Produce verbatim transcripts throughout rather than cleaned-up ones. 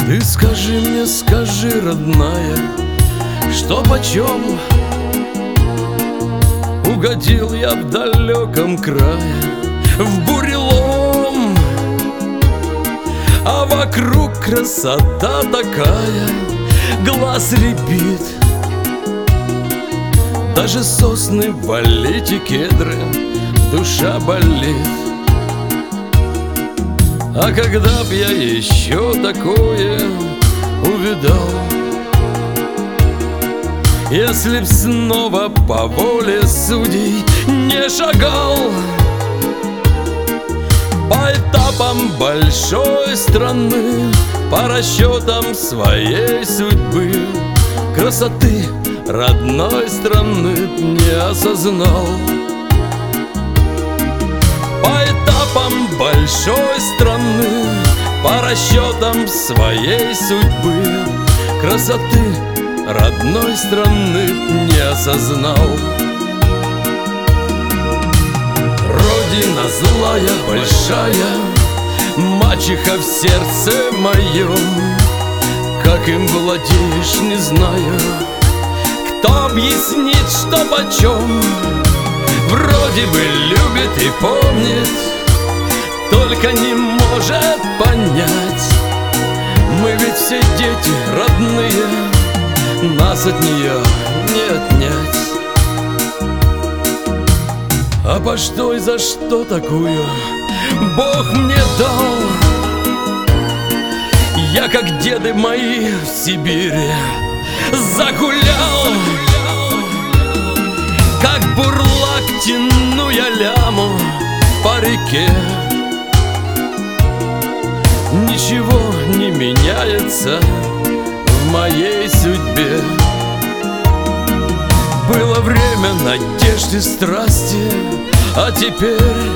Ты скажи мне, скажи, родная, что почем угодил я в далеком крае, в бурелом, а вокруг красота такая, глаз рябит. Даже сосны, валите кедры, душа болит. А когда б я еще такое увидал, если б снова по воле судей не шагал по этапам большой страны, по расчетам своей судьбы, красоты родной страны не осознал. По этапам большой страны, по расчетам своей судьбы, красоты родной страны не осознал. Родина злая, большая, мачеха в сердце моем, как им владеешь, не знаю. Кто объяснит, что почем? Вроде бы любит и помнит, только не может понять. Мы ведь все дети родные, нас от нее не отнять. А по что и за что такую Бог мне дал? Я, как деды мои в Сибири, загулял, как бурлак тяну я ляму по реке. Ничего не меняется в моей судьбе. Было время надежды, страсти, а теперь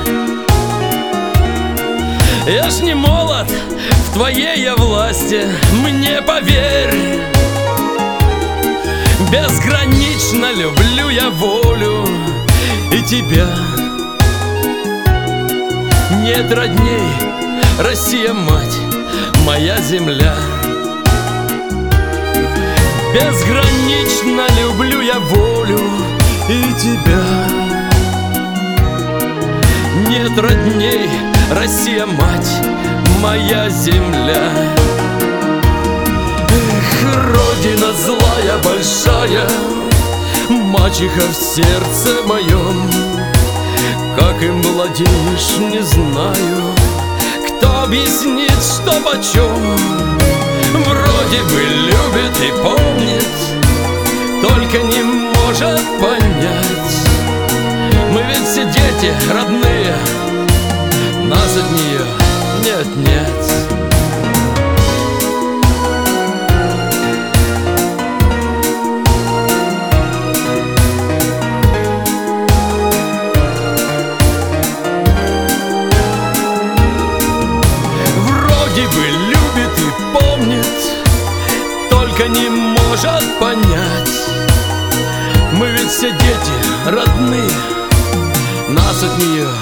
я ж не молод, в твоей я власти, мне поверь. Безгранично люблю я волю и тебя. Нет родней, Россия, мать, моя земля. Безгранично люблю я волю и тебя. Нет родней, Россия, мать, моя земля. Эх, родина злая, большая, мачеха в сердце моем, как им владеешь, не знаю. Кто объяснит, что почем? Вроде бы любит и помнит, только не может понять. Мы ведь все дети родные, нас от нее не отнять. Вроде бы любит и помнит, только не может понять. Мы ведь все дети родные, нас от нее